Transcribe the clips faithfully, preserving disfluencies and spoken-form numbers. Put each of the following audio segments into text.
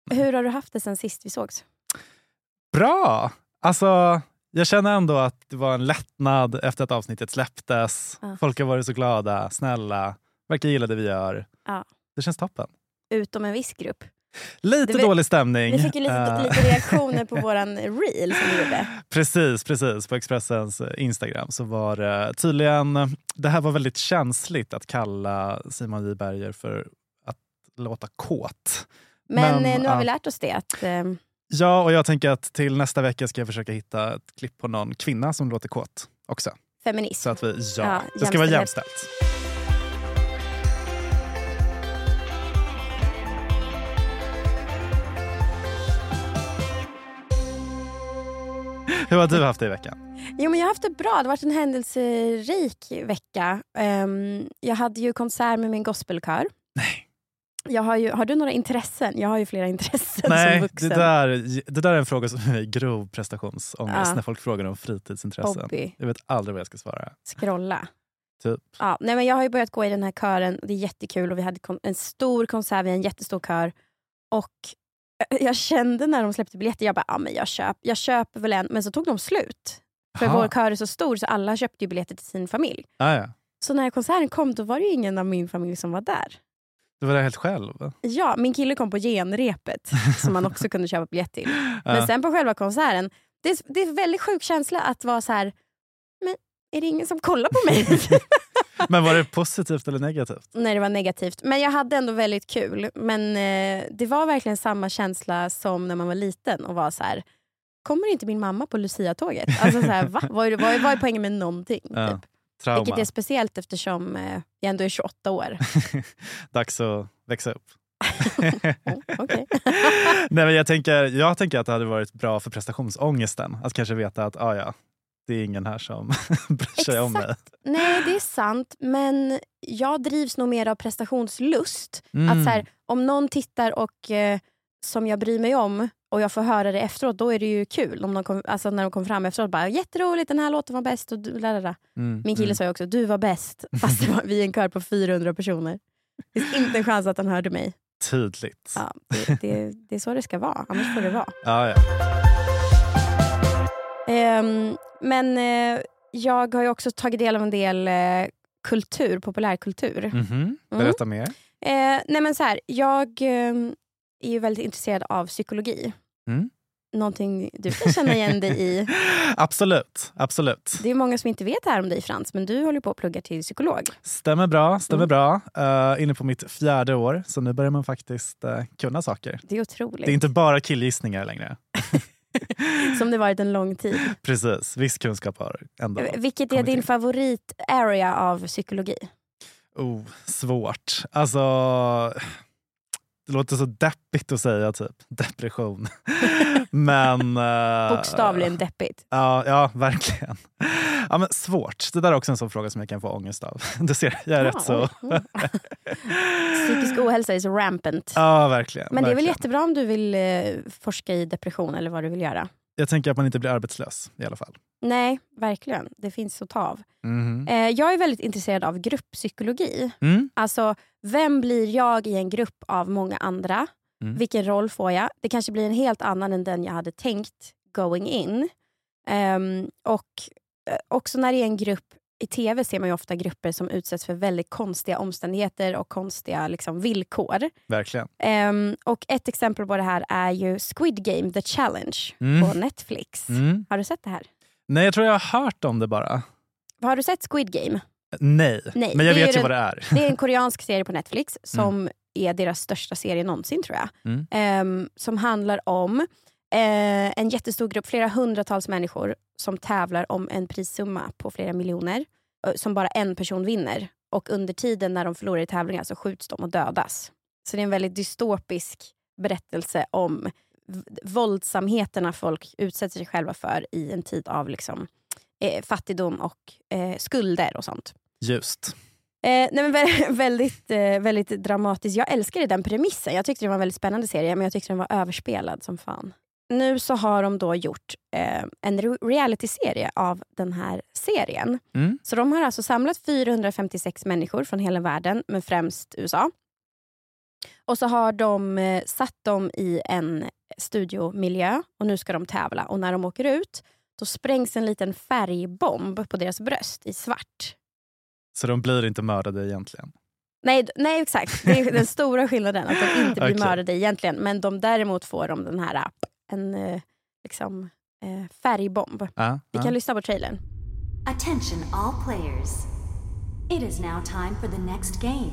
Hur har du haft det sen sist vi sågs? Bra! Alltså, jag känner ändå att det var en lättnad efter att avsnittet släpptes. Ja. Folk har varit så glada, snälla, verkar gilla det vi gör. Ja. Det känns toppen. Utom en viss grupp. Lite Det- dålig stämning. Vi fick ju lite, Eh, lite reaktioner på våran reel som vi gjorde. Precis, precis. På Expressens Instagram så var det tydligen, det här var väldigt känsligt att kalla Simon J. Berger för att låta kåt. Men, Men, eh, nu har ja. vi lärt oss det. Att, eh, Ja, och jag tänker att till nästa vecka ska jag försöka hitta ett klipp på någon kvinna som låter kåt också. feminism. Så att vi, ja, Ja, det ska vara jämställdhet. jämställt. Hur har du haft det i veckan? Jo, men jag har haft det bra. Det har varit en händelserik vecka. Um, jag hade ju konsert med min gospelkör. Nej. Jag har, ju, har du några intressen? Jag har ju flera intressen som Nej, vuxen. det där, det där är en fråga som är grov prestationsångest Ja. när folk frågar om fritidsintressen. Hobby. Jag vet aldrig vad jag ska svara. Scrolla. Typ. Ja, nej, men jag har ju börjat gå i den här kören och det är jättekul och vi hade kon- en stor konsert vid en jättestor kör och eh, jag kände när de släppte biljetter, jag bara, ja men jag, köp, jag köper väl en, men så tog de slut. För Aha. vår kör är så stor så alla köpte ju biljetter till sin familj. Ah, ja. Så när konserten kom då var det ju ingen av min familj som var där. Du var där helt själv. Ja, min kille kom på genrepet som man också kunde köpa biljett till. Men Ja. sen på själva konserten, det är, det är en väldigt sjuk känsla att vara så här, men är det ingen som kollar på mig? Men var det positivt eller negativt? Nej, det var negativt. Men jag hade ändå väldigt kul. Men eh, det var verkligen samma känsla som när man var liten och var så här, kommer inte min mamma på Lucia-tåget? Alltså så här, va? Vad är, vad är, vad är poängen med någonting? Ja. Typ. Trauma. Vilket är speciellt eftersom eh, jag ändå är tjugoåtta år. Dags att växa upp. Oh, okej. Nej, men jag, tänker, jag tänker att det hade varit bra för prestationsångesten. Att kanske veta att ah, ja, det är ingen här som bryr sig om mig. Nej, det är sant. Men jag drivs nog mer av prestationslust. Mm. Att så här, om någon tittar och eh, som jag bryr mig om och jag får höra det efteråt, då är det ju kul. Om de kom, alltså när de kom fram efteråt, bara jätteroligt, den här låten var bäst. Och du, lalala. Mm. Min kille mm. sa ju också, du var bäst. Fast det var, vi är en kör på fyrahundra personer. Det finns inte en chans att han hörde mig. Tydligt. Ja, det, det, det är så det ska vara, annars får det vara. Ah, ja. Ehm, men eh, jag har ju också tagit del av en del eh, kultur, populärkultur. Mhm. Berätta mer. Eh, nej men så här, jag eh, är ju väldigt intresserad av psykologi. Mm. Någonting du kan känna igen dig i. Absolut, absolut. Det är många som inte vet det här om dig, Frans, men du håller på att plugga till psykolog. Stämmer bra, stämmer Mm. bra. Uh, inne på mitt fjärde år, så nu börjar man faktiskt uh, kunna saker. Det är otroligt. Det är inte bara killgissningar längre. Som det varit en lång tid. Precis, viss kunskap har ändå. Vilket är kommit din in. favorit-area av psykologi? Oh, svårt. Alltså, det låter så deppigt att säga typ. Depression. Men... Uh, Bokstavligen deppigt. Ja, ja, verkligen. Ja, men svårt. Det där är också en sån fråga som jag kan få ångest av. Du ser, jag är Ja, rätt så... mm. Psykisk ohälsa är så rampant. Ja, verkligen. Men det är väl verkligen. jättebra om du vill eh, forska i depression eller vad du vill göra. Jag tänker att man inte blir arbetslös i alla fall. Nej, verkligen. Det finns att ta av. Mhm. Eh, jag är väldigt intresserad av grupppsykologi. Mm. Alltså, vem blir jag i en grupp av många andra? Mm. Vilken roll får jag? Det kanske blir en helt annan än den jag hade tänkt going in. Ehm, och eh, också när det är en grupp, i tv ser man ju ofta grupper som utsätts för väldigt konstiga omständigheter och konstiga liksom, villkor. Verkligen. Ehm, och ett exempel på det här är ju Squid Game The Challenge Mm. på Netflix. Mm. Har du sett det här? Nej, jag tror jag har hört om det bara. Har du sett Squid Game? Nej, Nej, men jag det är vet ju den- vad det är. Det är en koreansk serie på Netflix som är deras största serie någonsin, tror jag. Mm. Ehm, som handlar om eh, en jättestor grupp, flera hundratals människor som tävlar om en prissumma på flera miljoner eh, som bara en person vinner. Och under tiden när de förlorar i tävlingar så skjuts de och dödas. Så det är en väldigt dystopisk berättelse om v- våldsamheterna folk utsätter sig själva för i en tid av liksom, eh, fattigdom och eh, skulder och sånt. Just. Eh, nej men vä- väldigt, eh, väldigt dramatiskt. Jag älskade den premissen. Jag tyckte det var en väldigt spännande serie, men jag tyckte den var överspelad som fan. Nu så har de då gjort eh, en re- reality-serie av den här serien. Mm. Så de har alltså samlat fyrahundrafemtiosex människor från hela världen, men främst U S A. Och så har de eh, satt dem i en studiomiljö och nu ska de tävla. Och när de åker ut, då sprängs en liten färgbomb på deras bröst i svart. Så de blir inte mördade egentligen? Nej, nej exakt. Det är den stora skillnaden, att de inte blir okay. mördade egentligen. Men de däremot får de den här en eh, liksom, eh, färgbomb. Ah, Vi ah. kan lyssna på trailern. Attention all players. It is now time for the next game.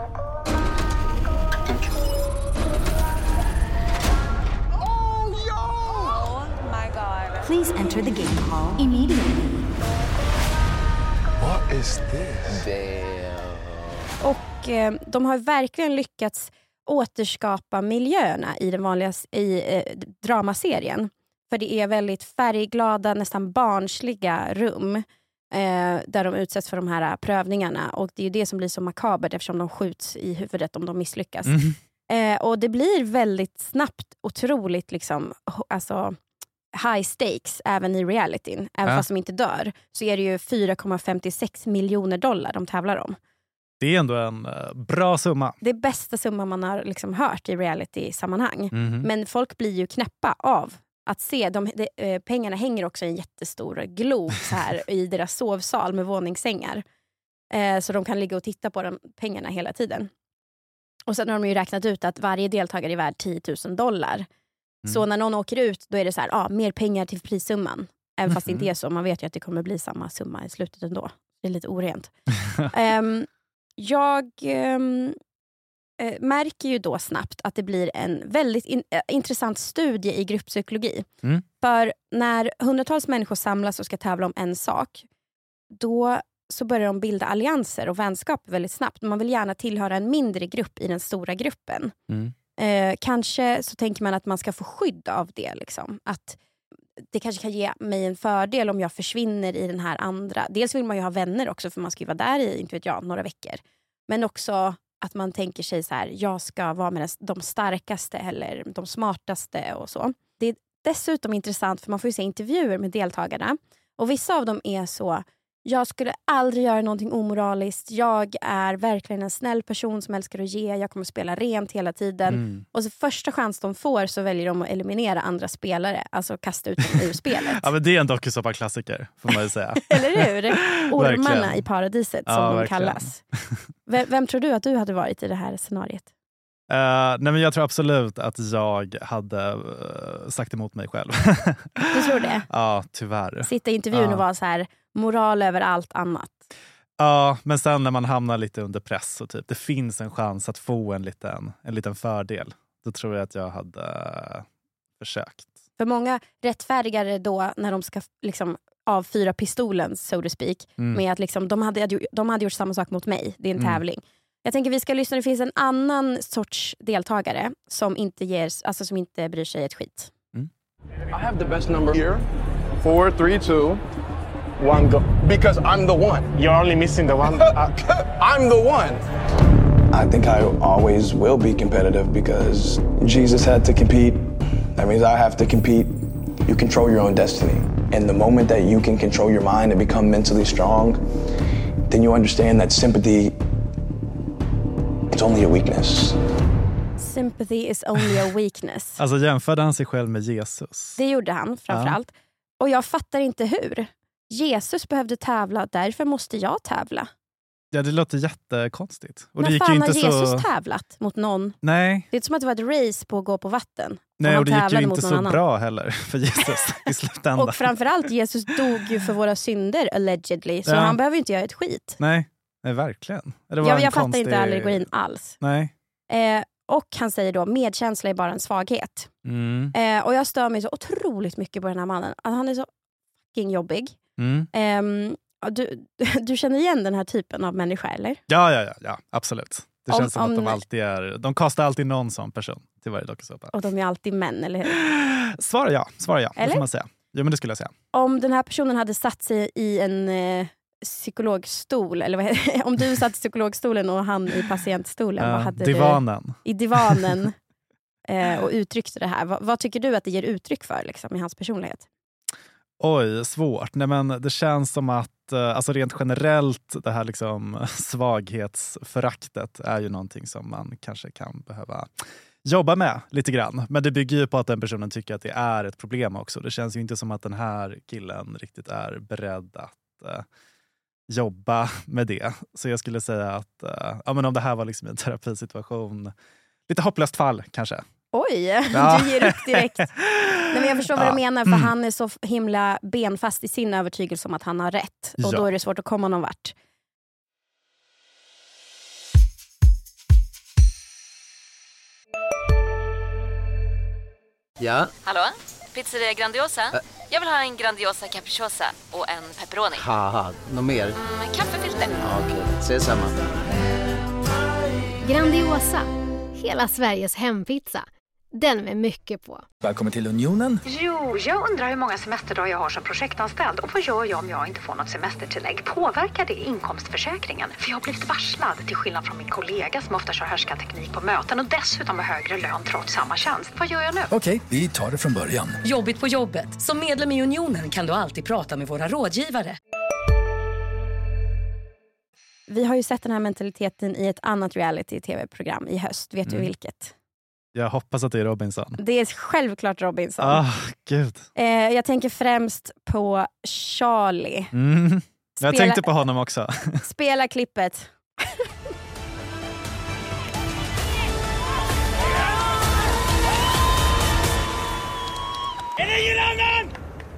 Oh, yo! Oh my God. Please enter the game hall immediately. What is this? Damn. Och eh, de har verkligen lyckats återskapa miljöerna i den vanliga i eh, dramaserien. För det är väldigt färgglada, nästan barnsliga rum eh, där de utsätts för de här prövningarna. Och det är ju det som blir så makabert eftersom de skjuts i huvudet om de misslyckas. Mm. Eh, och det blir väldigt snabbt otroligt liksom, alltså, high stakes även i realityn. Även ja. fast de inte dör så är det ju fyra komma femtiosex miljoner dollar de tävlar om. Det är ändå en uh, bra summa. Det är bästa summa man har liksom hört i reality-sammanhang. Mm. Men folk blir ju knäppa av att se. De, de, eh, pengarna hänger också i en jättestor glob så här, i deras sovsal med våningssängar. Eh, så de kan ligga och titta på de pengarna hela tiden. Och sen har de ju räknat ut att varje deltagare är värd tio tusen dollar. Mm. Så när någon åker ut då är det så här, ah, mer pengar till prissumman. Även fast det inte är så. Man vet ju att det kommer bli samma summa i slutet ändå. Det är lite orent. um, jag um, äh, märker ju då snabbt att det blir en väldigt in, äh, intressant studie i grupppsykologi. Mm. För när hundratals människor samlas och ska tävla om en sak, då så börjar de bilda allianser och vänskap väldigt snabbt. Man vill gärna tillhöra en mindre grupp i den stora gruppen. Mm. Eh, kanske så tänker man att man ska få skydd av det. Liksom. Att det kanske kan ge mig en fördel om jag försvinner i den här andra. Dels vill man ju ha vänner också för man ska ju vara där i, inte vet jag, några veckor. Men också att man tänker sig så här, jag ska vara med de starkaste eller de smartaste och så. Det är dessutom intressant för man får ju se intervjuer med deltagarna. Och vissa av dem är så, jag skulle aldrig göra någonting omoraliskt. Jag är verkligen en snäll person som älskar att ge. Jag kommer spela rent hela tiden. Mm. Och så första chans de får så väljer de att eliminera andra spelare. Alltså kasta ut dem ur spelet. Ja, men det är en dokusåpa-klassiker, får man ju säga. Eller hur? Ormarna i paradiset som ja, de verkligen. Kallas. Vem, vem tror du att du hade varit i det här scenariet? Uh, nej men jag tror absolut att jag hade uh, sagt emot mig själv. Du tror det? Ja, tyvärr. Sitta i intervjun uh. och vara så här, moral över allt annat. Ja, men sen när man hamnar lite under press och typ, det finns en chans att få en liten, en liten fördel. Då tror jag att jag hade uh, försökt. För många rättfärdigare då när de ska liksom avfyra pistolen, so to speak, mm. med att liksom, de, hade, de hade gjort samma sak mot mig. Det är en mm. tävling. Jag tänker vi ska lyssna, det finns en annan sorts deltagare som inte, ger, alltså som inte bryr sig ett skit. Mm. I have the best number here. Four, three, two, one, go. Because I'm the one. You're only missing the one. I'm the one. I think I always will be competitive because Jesus had to compete. That means I have to compete. You control your own destiny. And the moment that you can control your mind and become mentally strong, then you understand that sympathy, it's only a weakness. Sympathy is only a weakness. Alltså jämförde han sig själv med Jesus? Det gjorde han framförallt. Ja. Och jag fattar inte hur. Jesus behövde tävla, därför måste jag tävla. Ja, det låter jättekonstigt. Och men det gick fan ju inte har Jesus så... tävlat mot någon? Nej. Det är som att det var ett race på att gå på vatten. Nej, och, och det gick ju inte så annan. bra heller för Jesus i slutändan. Och framförallt, Jesus dog ju för våra synder, allegedly. Så ja. han behöver inte göra ett skit. Nej, Nej verkligen. Det var jag en jag konstig... fattar inte allegorin alls. Nej. Eh, och han säger då, medkänsla är bara en svaghet. Mm. Eh, och jag stör mig så otroligt mycket på den här mannen. Att han är så fucking jobbig. Mm. Eh, du, du känner igen den här typen av människa, eller? Ja, ja, ja, ja absolut. Det om, känns som om, att de alltid är... De kastar alltid någon sån person till varje dokusåpa. Och de är alltid män, eller hur? Svara ja, svara ja. Eller? Det får man säga. Ja, men det skulle jag säga. Om den här personen hade satt sig i en eh, psykologstol, eller vad heter det? Om du satt i psykologstolen och han i patientstolen, Ja, vad hade divanen. Du, i divanen eh, och uttryckte det här. Vad, vad tycker du att det ger uttryck för liksom, i hans personlighet? Oj, svårt. Nej, men det känns som att att uh, alltså rent generellt det här liksom svaghetsföraktet är ju någonting som man kanske kan behöva jobba med lite grann. Men det bygger ju på att den personen tycker att det är ett problem också. Det känns ju inte som att den här killen riktigt är beredd att uh, jobba med det. Så jag skulle säga att uh, ja, men om det här var liksom en terapisituation, lite hopplöst fall kanske. Oj, Ja. du ger upp direkt. Nej, men jag förstår vad Ja. du menar, för han är så himla benfast i sin övertygelse om att han har rätt. Och Ja. då är det svårt att komma någon vart. Ja, Hallå? Pizzeria Grandiosa? Jag vill ha en Grandiosa capriciosa och en pepperoni. haha, något mer? Mm, kaffefilter. Ja, okej, ses samma. Grandiosa, hela Sveriges hempizza. Den med mycket på. Välkommen till Unionen. Jo, jag undrar hur många semesterdagar jag har som projektanställd. Och vad gör jag om jag inte får något semestertillägg? Påverkar det inkomstförsäkringen? För jag har blivit varslad, till skillnad från min kollega som ofta kör härskarteknik på möten och dessutom har högre lön trots samma tjänst. Vad gör jag nu? Okej, vi tar det från början. Jobbigt på jobbet. Som medlem i Unionen kan du alltid prata med våra rådgivare. Vi har ju sett den här mentaliteten i ett annat reality-tv-program i höst. Vet Mm. du vilket? Jag hoppas att det är Robinson. Det är självklart Robinson. Ah, gud. Eh, jag tänker främst på Charlie. Mm. Jag Spela- tänkte på honom också. Spela klippet. Är det ingen annan?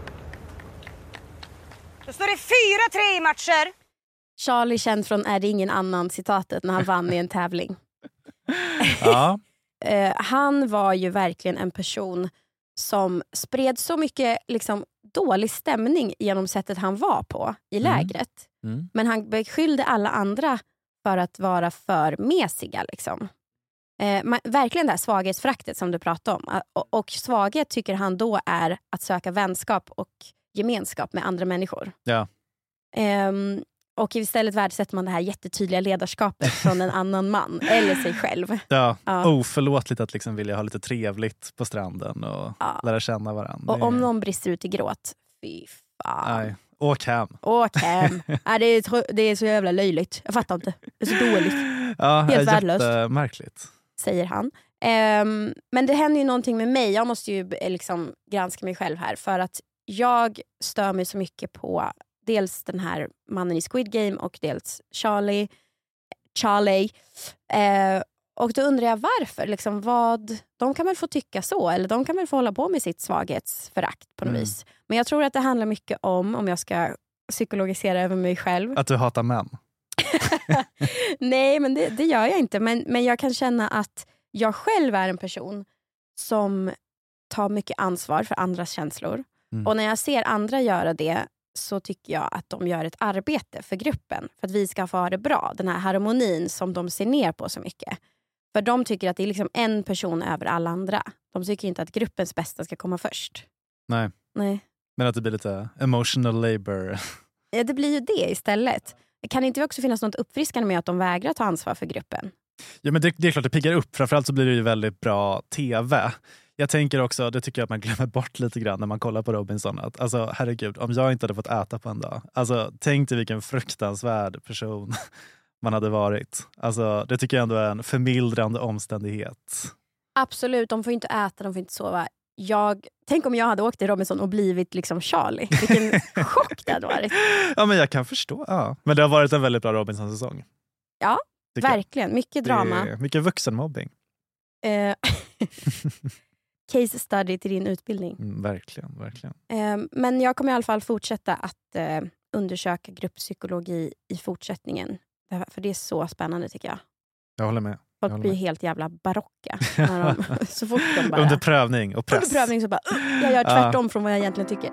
Då står det fyra tre i matcher. Charlie känd från Är det ingen annan citatet när han vann i en tävling. Ja. Eh, han var ju verkligen en person som spred så mycket liksom, dålig stämning genom sättet han var på i Mm. lägret. Mm. Men han beskyllde alla andra för att vara för mesiga. Liksom. Eh, man, verkligen det här svaghetsfraktet som du pratade om. Och, och svaghet tycker han då är att söka vänskap och gemenskap med andra människor. Ja. Ehm, och istället värdesätter man det här jättetydliga ledarskapet från en annan man eller sig själv. Ja, Ja. oförlåtligt att liksom vilja ha lite trevligt på stranden och Ja. lära känna varandra. Och om någon brister ut i gråt, fy fan. Nej. Åk hem. Åk hem. Nej, det, är, tro- det är så jävla löjligt. Jag fattar inte. Det är så dåligt, Ja, Helt värdelöst. jättemärkligt. säger han. Ehm, men det händer ju någonting med mig. Jag måste ju eh, liksom granska mig själv här. För att jag stör mig så mycket på dels den här mannen i Squid Game och dels Charlie. Charlie. Eh, och då undrar jag varför. Liksom vad, de kan väl få tycka så. Eller de kan väl få hålla på med sitt svaghetsförakt på något Mm. vis. Men jag tror att det handlar mycket om, om jag ska psykologisera över mig själv. Att du hatar män. Nej, men det, det gör jag inte. Men, men jag kan känna att jag själv är en person som tar mycket ansvar för andras känslor. Mm. Och när jag ser andra göra det så tycker jag att de gör ett arbete för gruppen. För att vi ska få ha det bra. Den här harmonin som de ser ner på så mycket. För de tycker att det är liksom en person över alla andra. De tycker inte att gruppens bästa ska komma först. Nej. Nej. Men att det blir lite emotional labor. Ja, det blir ju det istället. Kan det inte också finnas något uppfriskande med att de vägrar ta ansvar för gruppen? Ja, men det, det är klart det piggar upp. Framförallt så blir det ju väldigt bra tv. Jag tänker också, det tycker jag att man glömmer bort lite grann när man kollar på Robinson. Att, alltså herregud, om jag inte hade fått äta på en dag. Alltså tänk dig vilken fruktansvärd person man hade varit. Alltså det tycker jag ändå är en förmildrande omständighet. Absolut, de får inte äta, de får inte sova. Jag, tänk om jag hade åkt till Robinson och blivit liksom Charlie. Vilken chock det hade varit. Ja, men jag kan förstå. Ja. Men det har varit en väldigt bra Robinson-säsong. Ja, tycker jag. verkligen. Mycket drama. Det är mycket vuxenmobbing. Eh, case study till din utbildning. Mm, verkligen, verkligen. Eh, men jag kommer i alla fall fortsätta att eh, undersöka grupppsykologi i fortsättningen. För det är så spännande tycker jag. Jag håller med. Folk håller blir med. helt jävla barocka. När de, så fort de bara... Under prövning och press. Under prövning så bara, uh, jag gör tvärtom från vad jag egentligen tycker.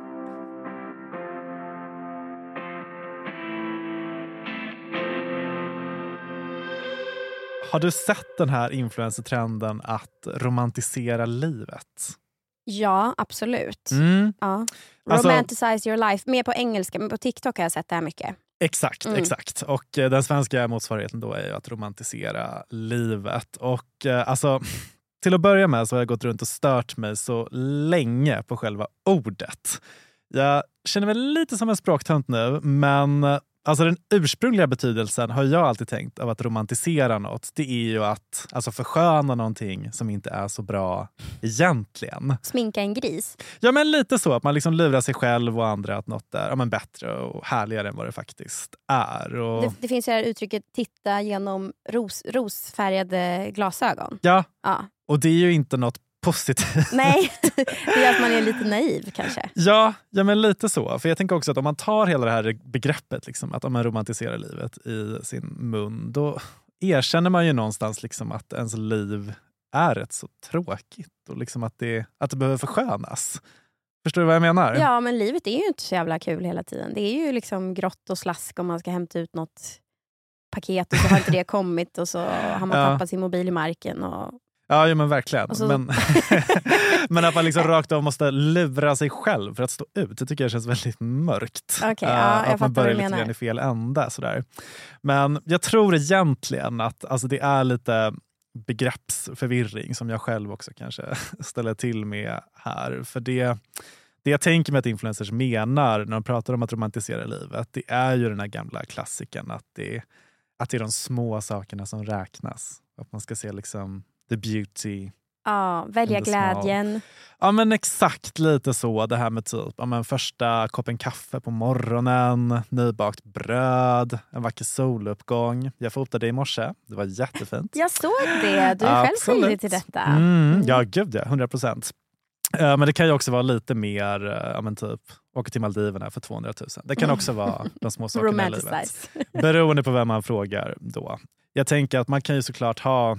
Har du sett den här influencertrenden att romantisera livet? Ja, absolut. Mm. Ja. Alltså- Romanticize your life. Mer på engelska, men på TikTok har jag sett det här mycket. Exakt, Mm. exakt. Och eh, den svenska motsvarigheten då är ju att romantisera livet. Och eh, alltså, till att börja med så har jag gått runt och stört mig så länge på själva ordet. Jag känner mig lite som en språktönt nu, men alltså den ursprungliga betydelsen har jag alltid tänkt av att romantisera något. Det är ju att alltså försköna någonting som inte är så bra egentligen. Sminka en gris? Ja, men lite så. Att man liksom lurar sig själv och andra att något är ja, men bättre och härligare än vad det faktiskt är. Och... Det, det finns ju det här uttrycket titta genom ros, rosfärgade glasögon. Ja. ja, och det är ju inte något positivt. Nej, det är att man är lite naiv kanske. Ja, ja, men lite så. För jag tänker också att om man tar hela det här begreppet, liksom, att om man romantiserar livet i sin mun, då erkänner man ju någonstans liksom att ens liv är rätt så tråkigt och liksom att, det, att det behöver förskönas. Förstår du vad jag menar? Ja, men livet är ju inte så jävla kul hela tiden. Det är ju liksom grått och slask om man ska hämta ut något paket och så har inte det kommit och så har man ja. tappat sin mobil i marken och Ja, ja men verkligen. så... Men, men att man liksom rakt av måste lura sig själv för att stå ut. Det tycker jag känns väldigt mörkt. Okay, ja, uh, jag att man börjar lite menar. grann i fel ända. Sådär. Men jag tror egentligen att alltså, det är lite begreppsförvirring som jag själv också kanske ställer till med här. För det, det jag tänker med att influencers menar när de pratar om att romantisera livet, det är ju den här gamla klassiken att det, att det är de små sakerna som räknas. Att man ska se liksom the beauty. Ja, välja glädjen. Ja, men exakt lite så. Det här med typ ja, men första koppen kaffe på morgonen, nybakt bröd, en vacker soluppgång. Jag fotade det i morse. Det var jättefint. Jag såg det. Du är själv skyldig till detta. Mm, ja, gud ja. hundra procent. Uh, men det kan ju också vara lite mer, uh, ja men typ, åka till Maldiverna för tvåhundratusen. Det kan också vara de små sakerna i livet. Beroende på vem man frågar då. Jag tänker att man kan ju såklart ha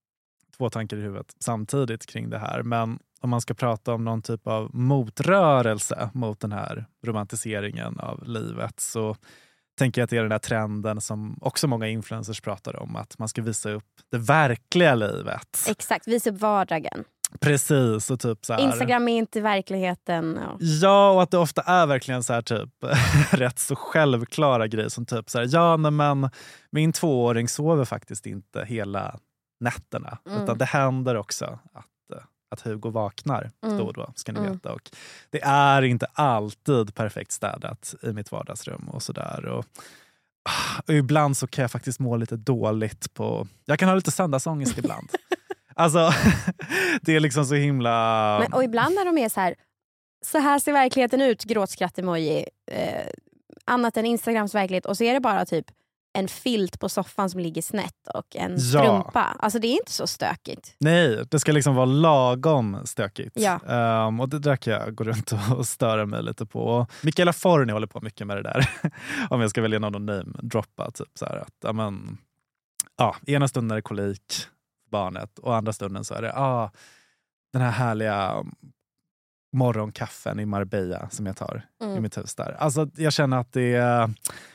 två tankar i huvudet samtidigt kring det här. Men om man ska prata om någon typ av motrörelse mot den här romantiseringen av livet, så tänker jag att det är den här trenden som också många influencers pratar om. Att man ska visa upp det verkliga livet. Exakt, visa upp vardagen. Precis, och typ så här. Instagram är inte verkligheten. Ja. ja, och att det ofta är verkligen så här typ rätt så självklara grejer som typ så här, ja nej, men min tvååring sover faktiskt inte hela nätterna. Mm. Utan det händer också att, att Hugo vaknar mm. då och då, ska ni mm. veta. Och det är inte alltid perfekt städat i mitt vardagsrum och sådär. Och, och ibland så kan jag faktiskt må lite dåligt på... Jag kan ha lite söndagsångest ibland. Alltså, det är liksom så himla... Men, och ibland när de är så här, så här ser verkligheten ut, gråtskratt-emoji, eh, annat än Instagrams verklighet. Och så är det bara typ en filt på soffan som ligger snett och en strumpa. Ja. Alltså det är inte så stökigt. Nej, det ska liksom vara lagom stökigt. Ja. Um, och det där kan jag gå runt och störa mig lite på. Michaela Forni håller på mycket med det där. Om jag ska välja någon name-droppa. Typ så här att, amen, ja, ena stunden är det kolik barnet och andra stunden så är det ah, den här härliga morgonkaffen i Marbella som jag tar mm. i mitt hus där. Alltså jag känner att det är...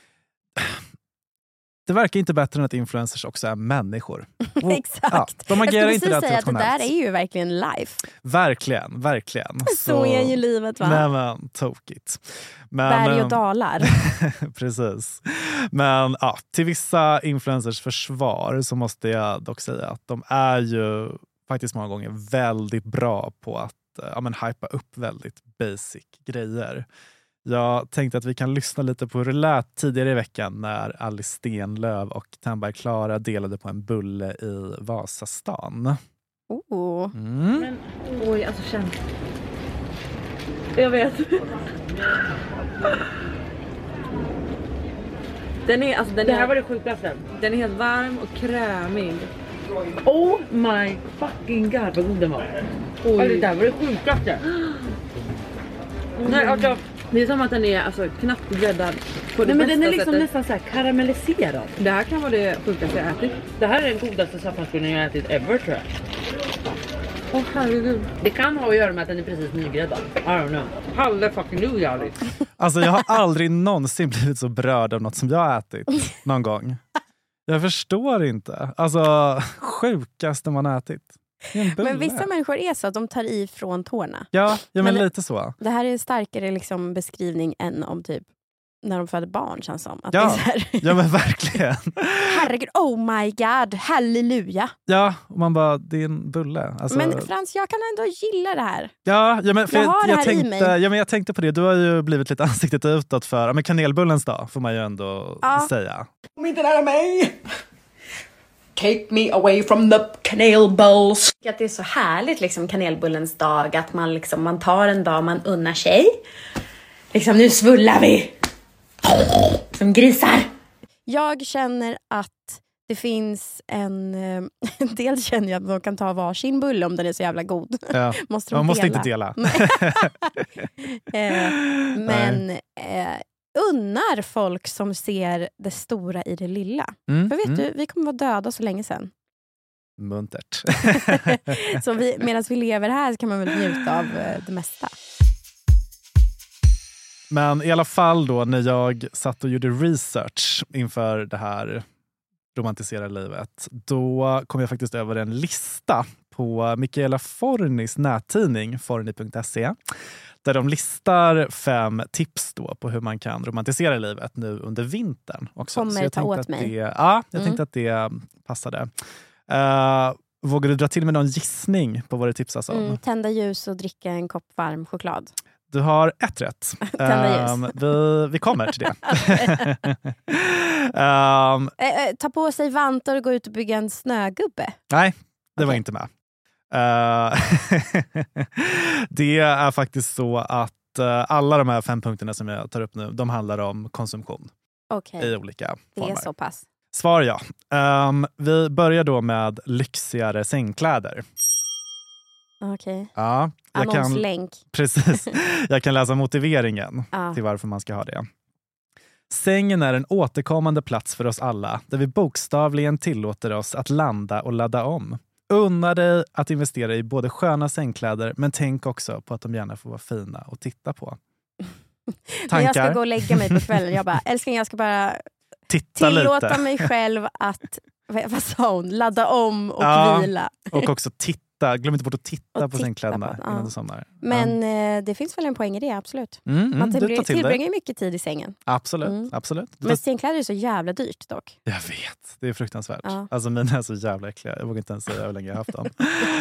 Det verkar inte bättre än att influencers också är människor. Och, exakt. Ja, de agerar jag inte skulle rätt säga att det rationellt. där är ju verkligen life. Verkligen, verkligen. Så, så är ju livet, va? Nej men, tokigt. Men, berg och dalar. Precis. Men ja, till vissa influencers försvar så måste jag dock säga att de är ju faktiskt många gånger väldigt bra på att ja, men, hypa upp väldigt basic grejer. Jag tänkte att vi kan lyssna lite på hur det lät tidigare i veckan när Alice Stenlöf och Tambar Klara delade på en bulle i Vasastan. Oh. Mm. Men, oj, alltså känn. Jag vet. Den är, alltså, den det här är, var det sjukaste. Den är helt varm och krämig. Oh my fucking god, vad god den var. Oj. Alltså, det här var det sjukaste. Mm. Nej, alltså, det är som att den är alltså, knappt gräddad på det. Nej, men den är liksom sättet. Nästan så här karamelliserad. Det här kan vara det sjukaste jag ätit. Det här är den godaste saffransbullen jag ätit ever, tror jag. Åh oh, herregud. Det kan ha att göra med att den är precis nygräddad. I don't know. Halle fucking nu, Alice. Alltså jag har aldrig någonsin blivit så berörd av något som jag har ätit någon gång. Jag förstår inte. Alltså sjukaste man ätit. Men vissa människor är så att de tar i från tårna. Ja, ja men, men det, lite så. Det här är en starkare liksom beskrivning än om typ när de föder barn, känns som. Att Ja, det är så här. ja men verkligen. Herregud, oh my god, halleluja. Ja, och man bara, det är en bulle. Alltså, Men Frans, jag kan ändå gilla det här. ja, ja, men för Jag har det jag, här i tänkte, mig. ja, men jag tänkte på det. Du har ju blivit lite ansiktet utåt för ja, men kanelbullens dag, får man ju ändå Ja. säga. Kom inte nära mig! Take me away from the kanelbulls. Att det är så härligt liksom kanelbullens dag, att man liksom man tar en dag man unnar sig. Liksom nu svullar vi. Som grisar. Jag känner att det finns en... eh, Dels känner jag att de kan ta varsin bulle om den är så jävla god. Ja. Måste de Man måste dela? inte dela. Eh, Men eh, unnar folk som ser det stora i det lilla. Mm, För vet mm. du, vi kommer vara döda så länge sedan. Muntert. Så vi, medan vi lever här så kan man väl njuta av eh, det mesta. Men i alla fall då, när jag satt och gjorde research inför det här romantiserade livet, då kom jag faktiskt över en lista på Michaela Fornis nättidning, forni punkt se, där de listar fem tips då på hur man kan romantisera livet nu under vintern också. Kommer Så jag ta tänkte åt att mig. Det, ja, jag Mm. tänkte att det passade. Uh, vågar du dra till med någon gissning på vad det tipsas om? Mm, tända ljus och dricka en kopp varm choklad. Du har ett rätt. Tända ljus. Um, vi, vi kommer till det. um, Eh, eh, ta på sig vantar och gå ut och bygga en snögubbe. nej, det var inte med. Uh, det är faktiskt så att uh, alla de här fem punkterna som jag tar upp nu, de handlar om konsumtion Okej, i olika det former. är så pass. Svar ja. Um, vi börjar då med lyxigare sängkläder. Okej. Ja, jag kan, Annonslänk. precis. Jag kan läsa motiveringen Ja. till varför man ska ha det. Sängen är en återkommande plats för oss alla där vi bokstavligen tillåter oss att landa och ladda om. Unna dig att investera i både sköna sängkläder, men tänk också på att de gärna får vara fina att titta på. När jag ska Tankar? gå och lägga mig på kvällen, jag bara, älskling, jag ska bara Titta tillåta lite. mig själv att, vad vad sa hon, ladda om och Ja, vila. Och också titta. Glöm inte bort att titta Och på titta sängkläderna på den, innan ja. du somnar. Men eh, det finns väl en poäng i det, absolut. Mm, mm, Man du tar tillbringar, till dig. tillbringar ju mycket tid i sängen. Absolut, Mm. absolut. Men sängkläder är så jävla dyrt dock. Jag vet, det är fruktansvärt. Ja. Alltså mina är så jävla äckliga. Jag vågar inte ens säga hur länge jag har haft dem.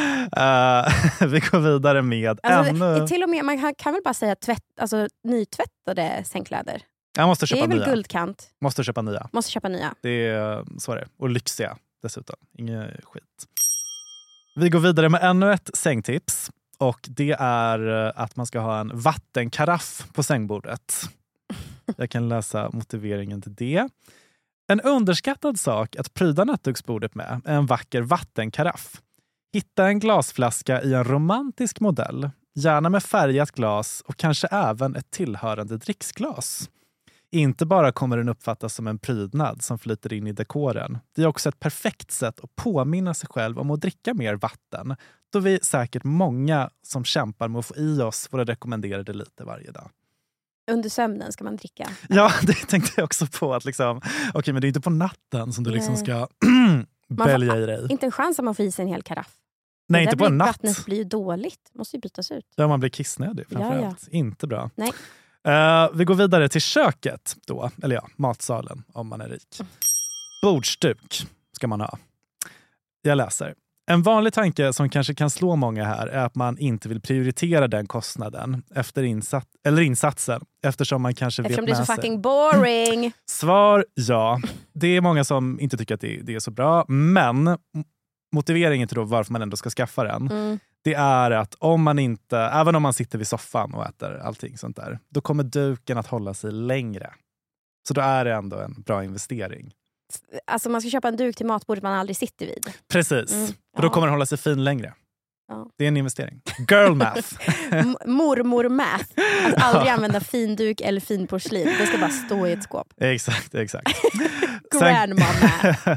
uh, vi går vidare med Alltså, ännu... det, till och med, man kan, kan väl bara säga tvätt, alltså, nytvättade sängkläder. Jag måste Det köpa är väl nya. guldkant. Måste köpa nya. Måste köpa nya. Det är så är det. Och lyxiga dessutom. Inget skit. Vi går vidare med ännu ett sängtips. Och det är att man ska ha en vattenkaraff på sängbordet. Jag kan läsa motiveringen till det. En underskattad sak att pryda nattduksbordet med är en vacker vattenkaraff. Hitta en glasflaska i en romantisk modell. Gärna med färgat glas och kanske även ett tillhörande dricksglas. Inte bara kommer den uppfattas som en prydnad som flyter in i dekoren. Det är också ett perfekt sätt att påminna sig själv om att dricka mer vatten. Då vi är säkert många som kämpar med att få i oss våra rekommenderade liter varje dag. Under sömnen ska man dricka. Ja, det tänkte jag också på. Att liksom, okej, men det är inte på natten som du liksom Nej. ska Man bälja får i dig. inte en chans att man får i sig en hel karaff. Nej, Det inte där på en blir- natt. Vattnet blir ju dåligt. Måste ju bytas ut. Ja, man blir kissnödig Ja, framförallt. Inte bra. Nej. Uh, vi går vidare till köket då. Eller ja, matsalen om man är rik. Bordsduk ska man ha. Jag läser. En vanlig tanke som kanske kan slå många här är att man inte vill prioritera den kostnaden efter insat- eller insatsen eftersom man kanske Eftersom vet det är med så sig. fucking boring. Svar ja. Det är många som inte tycker att det, det är så bra. Men motiveringen till då varför man ändå ska skaffa den, Mm. det är att om man inte, även om man sitter vid soffan och äter allting sånt där, då kommer duken att hålla sig längre. Så då är det ändå en bra investering. Alltså man ska köpa en duk till matbordet man aldrig sitter vid. Precis. Mm. Och då Ja. kommer den hålla sig fin längre. Ja. Det är en investering. Girl math. M- mormor math. Att aldrig använda fin duk eller fin porslin. Det ska bara stå i ett skåp. Exakt, exakt. Grandma math.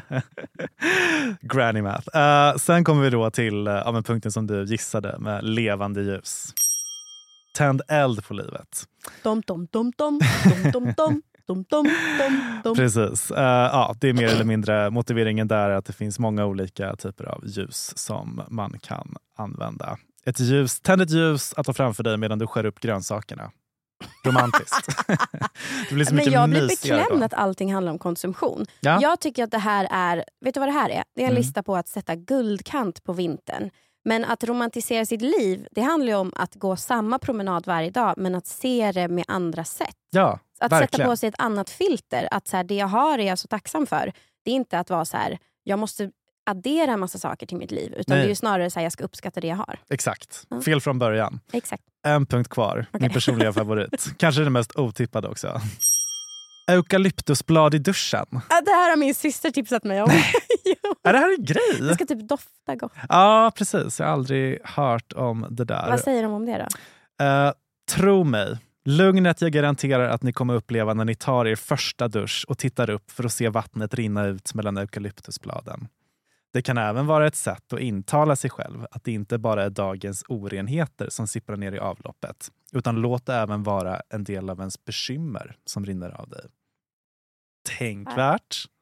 Granny math. Uh, sen kommer vi då till uh, ja, punkten som du gissade med levande ljus. Tänd eld på livet. Dom, dom, dom, dom, dom, dom, dom. Dom, dom, dom, dom. Precis. Uh, ja, det är mer eller mindre motiveringen där att det finns många olika typer av ljus som man kan använda. Ett ljus, tänd ett ljus att ta framför dig medan du skär upp grönsakerna. romantiskt. Det blir så Men mycket jag blir mysigare beklämd då. att allting handlar om konsumtion. Ja. Jag tycker att det här är, vet du vad det här är? Det är en Mm. lista på att sätta guldkant på vintern. Men att romantisera sitt liv, det handlar ju om att gå samma promenad varje dag, men att se det med andra sätt. Ja, Att verkligen. sätta på sig ett annat filter. Att så här, det jag har är jag så tacksam för. Det är inte att vara så här, jag måste addera en massa saker till mitt liv. Utan Nej. det är ju snarare så här, jag ska uppskatta det jag har. Exakt. Ja. Fel från början. Exakt. En punkt kvar. Min personliga favorit. Kanske den mest otippade också. Eukalyptusblad i duschen. Ja, det här har min syster tipsat mig om. Är det här en grej? Det ska typ dofta gott. Ja, precis. Jag har aldrig hört om det där. Vad säger de om det då? Uh, tro mig. Lugnet jag garanterar att ni kommer uppleva när ni tar er första dusch och tittar upp för att se vattnet rinna ut mellan eukalyptusbladen. Det kan även vara ett sätt att intala sig själv att det inte bara är dagens orenheter som sipprar ner i avloppet, utan låt det även vara en del av ens bekymmer som rinner av dig. Tänkvärt.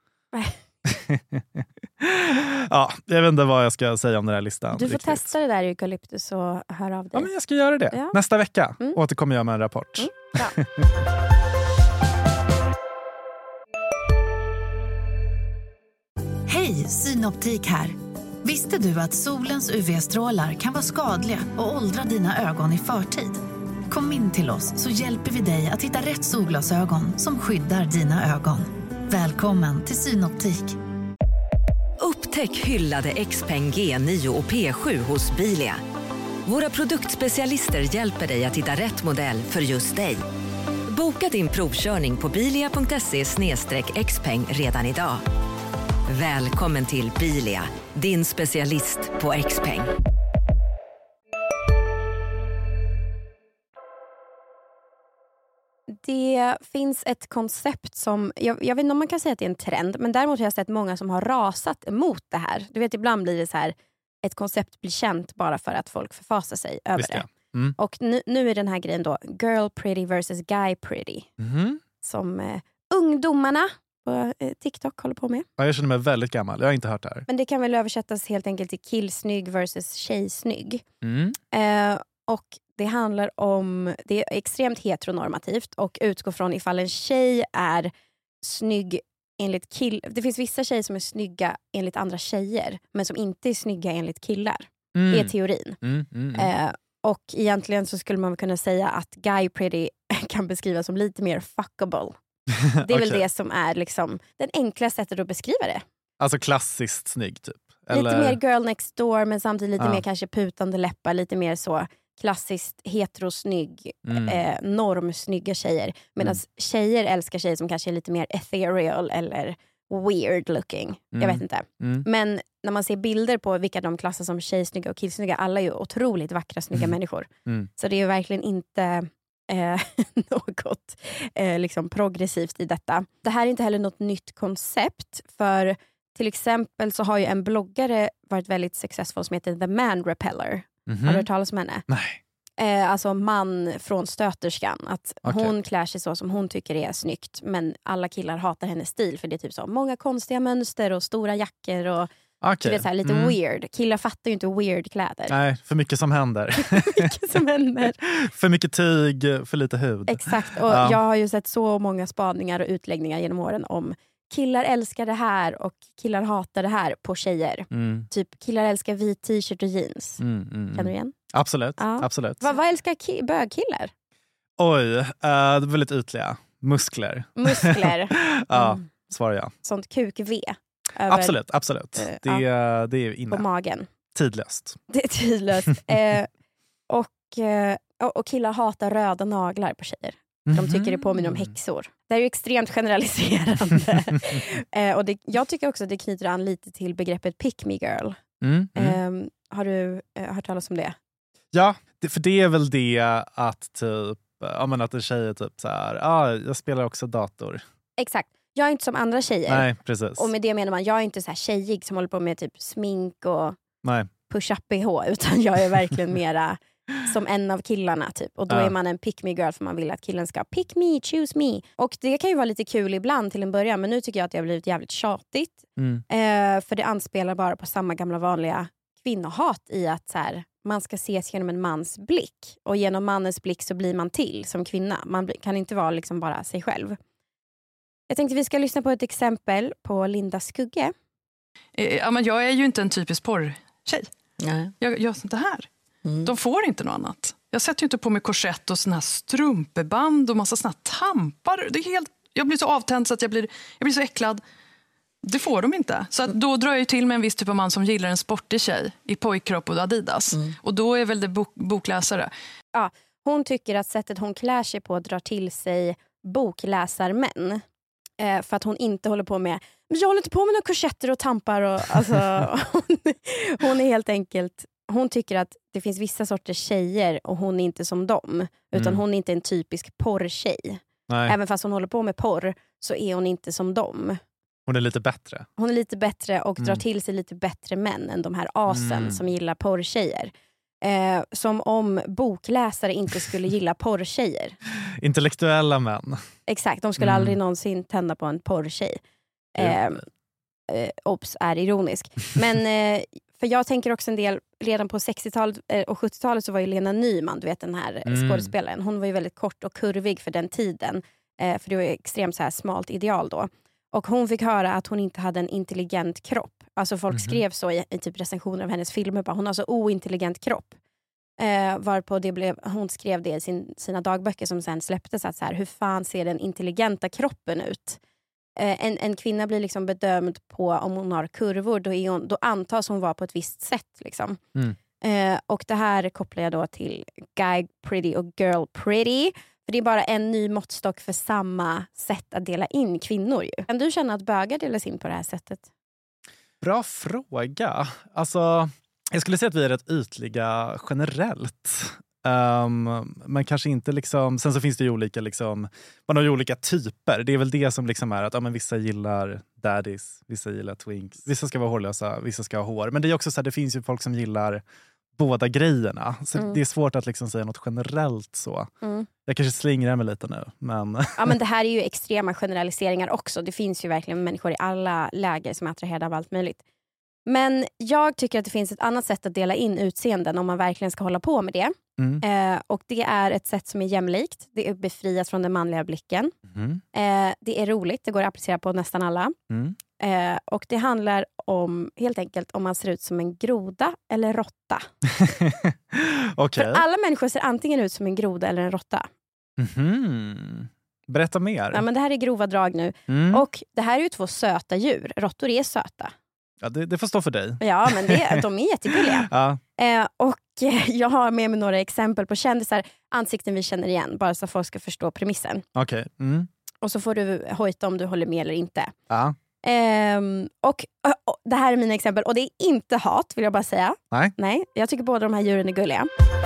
Ja, jag vet inte vad jag ska säga om den här listan. Du får riktigt. testa det där eukalyptus och höra av dig. Ja, men jag ska göra det. Ja. Nästa vecka Mm. återkommer jag med en rapport. Mm. Bra. Hej, Synoptik här. Visste du att solens U V-strålar kan vara skadliga och åldra dina ögon i förtid? Kom in till oss så hjälper vi dig att hitta rätt solglasögon som skyddar dina ögon. Välkommen till Synoptik. Upptäck hyllade Xpeng G nio och P sju hos Bilia. Våra produktspecialister hjälper dig att hitta rätt modell för just dig. Boka din provkörning på bilia punkt se slash xpeng redan idag. Välkommen till Bilia, din specialist på Xpeng. Det finns ett koncept som, jag, jag vet inte om man kan säga att det är en trend, men däremot har jag sett många som har rasat emot det här. Du vet, ibland blir det så här, ett koncept blir känt bara för att folk förfasar sig över Visst, det. ja. Mm. Och nu, nu är den här grejen då girl pretty versus guy pretty. Mhm. Som eh, ungdomarna på eh, TikTok håller på med. Ja, jag känner mig väldigt gammal. Jag har inte hört det här. Men det kan väl översättas helt enkelt till killsnygg versus tjejsnygg. Mm. Eh, och det handlar om, det är extremt heteronormativt och utgår från ifall en tjej är snygg enligt kill. Det finns vissa tjejer som är snygga enligt andra tjejer, men som inte är snygga enligt killar. Mm. Det är teorin. Mm, mm, mm. Eh, och egentligen så skulle man kunna säga att guy pretty kan beskrivas som lite mer fuckable. Det är väl Okej. det som är liksom den enkla sättet att beskriva det. Alltså klassiskt snygg typ. Lite Eller... mer girl next door, men samtidigt lite Ja. mer kanske putande läppar, lite mer så klassiskt heterosnygg, Mm. eh, normsnygga tjejer. Medan Mm. tjejer älskar tjejer som kanske är lite mer ethereal eller weird looking. Jag Mm. vet inte. Mm. Men när man ser bilder på vilka de klassar som tjejsnygga och killsnygga, alla är ju otroligt vackra, snygga Mm. människor. Mm. Så det är ju verkligen inte eh, något eh, liksom progressivt i detta. Det här är inte heller något nytt koncept, för till exempel så har ju en bloggare varit väldigt successful som heter The Man Repeller. Mhm. Har du hört talas om henne? Nej. Eh, alltså man från stöterskan. Att Okej. hon klär sig så som hon tycker är snyggt, men alla killar hatar hennes stil, för det är typ så många konstiga mönster och stora jackor och Okej. du vet, så här, lite Mm. weird. Killar fattar ju inte weird kläder. Nej, för mycket som händer. Mycket som händer. För mycket tyg, för lite hud. Exakt, och Ja. jag har ju sett så många spaningar och utläggningar genom åren om killar älskar det här och killar hatar det här på tjejer. Mm. Typ killar älskar vit t-shirt och jeans. Mm, mm, mm. Känner du igen? Absolut. Ja. Absolut. Vad, vad älskar ki- bögkillar? Oj, uh, det är väldigt ytliga. Muskler. Muskler. Ja, Mm. svarar jag. Sånt kuk-V. Över, Absolut, absolut. Eh, det, ja. det är ju På inne. magen. Tidlöst. Det är tidlöst. eh, och, eh, och och killar hatar röda naglar på tjejer. De tycker det påminner om häxor. Det är ju extremt generaliserande. eh, och det, jag tycker också att det knyter an lite till begreppet pick me girl. Mm, mm. Eh, har du eh, hört talas om det? Ja, det, för det är väl det att typ, ja, men att en tjej är typ så här, ah, jag spelar också dator. Exakt. Jag är inte som andra tjejer. Nej, precis. Och med det menar man, jag är inte så här tjejig som håller på med typ smink och Nej. push-up-B H, utan jag är verkligen mera som en av killarna typ. Och då Ja. är man en pick me girl, för man vill att killen ska pick me, choose me. Och det kan ju vara lite kul ibland till en början, men nu tycker jag att det har blivit jävligt tjatigt. Mm. Eh, för det anspelar bara på samma gamla vanliga kvinnohat i att så här, man ska ses genom en mans blick. Och genom mannens blick så blir man till som kvinna. Man kan inte vara liksom bara sig själv. Jag tänkte vi ska lyssna på ett exempel på Linda Skugge. Ja, men jag är ju inte en typisk porrtjej. Nej. Jag gör sånt här. Mm. De får inte något annat. Jag sätter ju inte på mig korsett och såna här strumpeband och massa såna här tampar. Det är helt, jag blir så avtänd så att jag blir, jag blir så äcklad. Det får de inte. Så att då drar jag ju till med en viss typ av man som gillar en sportig tjej i pojkkropp och Adidas. Mm. Och då är väl det bok, bokläsare. Ja, hon tycker att sättet hon klär sig på drar till sig bokläsarmän. Eh, för att hon inte håller på med... Men jag håller inte på med några korsetter och tampar. Och, alltså, hon, hon är helt enkelt... Hon tycker att det finns vissa sorters tjejer och hon är inte som dem. Utan mm. hon är inte en typisk porrtjej. Nej. Även fast hon håller på med porr så är hon inte som dem. Hon är lite bättre. Hon är lite bättre och mm. drar till sig lite bättre män än de här asen mm. som gillar porrtjejer. Eh, som om bokläsare inte skulle gilla porrtjejer. Intellektuella män. Exakt, de skulle mm. aldrig någonsin tända på en porrtjej. Eh, eh, Ops är ironisk. Men eh, för jag tänker också en del, redan på sextiotalet och sjuttiotalet så var ju Lena Nyman, du vet den här mm. skådespelaren. Hon var ju väldigt kort och kurvig för den tiden. Eh, för det var ju extremt så här smalt ideal då. Och hon fick höra att hon inte hade en intelligent kropp. Alltså folk mm-hmm. skrev så i, i typ recensioner av hennes filmer. Bara, hon har så ointelligent kropp. Eh, varpå det blev, hon skrev det i sin, sina dagböcker som sen släpptes. Att så här, hur fan ser den intelligenta kroppen ut? Eh, en, en kvinna blir liksom bedömd på om hon har kurvor. Då, är hon, då antas hon vara på ett visst sätt. Liksom. Mm. Eh, och det här kopplar jag då till guy pretty och girl pretty. För det är bara en ny måttstock för samma sätt att dela in kvinnor. Ju. Kan du känna att bögar delas in på det här sättet? Bra fråga. Alltså, jag skulle säga att vi är rätt ytliga generellt. Um, men kanske inte liksom... Sen så finns det ju olika liksom... Man har ju olika typer. Det är väl det som liksom är att ja, men vissa gillar daddies, vissa gillar twinks. Vissa ska vara hårlösa, vissa ska ha hår. Men det är också så här, det finns ju folk som gillar båda grejerna. Så mm. det är svårt att liksom säga något generellt så. Mm. Jag kanske slingrar mig lite nu. Men... Ja, men det här är ju extrema generaliseringar också. Det finns ju verkligen människor i alla läger som är attraherade av allt möjligt. Men jag tycker att det finns ett annat sätt att dela in utseenden om man verkligen ska hålla på med det. Mm. Eh, och det är ett sätt som är jämlikt. Det är befriat från den manliga blicken. Mm. Eh, det är roligt. Det går att applicera på nästan alla. Mm. Eh, och det handlar om helt enkelt om man ser ut som en groda eller råtta. Okay. För alla människor ser antingen ut som en groda eller en råtta. Mm. Berätta mer. Ja, men det här är grova drag nu. Mm. Och det här är ju två söta djur. Råttor är söta. Ja, det, det får stå för dig. Ja, men det, de är jättegulliga. Ja. Eh, och eh, jag har med mig några exempel på kändisar, ansikten vi känner igen, bara så att folk ska förstå premissen. Okej. Okay. Mm. Och så får du hojta om du håller med eller inte. Ja. Eh, och, och det här är mina exempel, och det är inte hat, vill jag bara säga. Nej. Nej, jag tycker båda de här djuren är gulliga.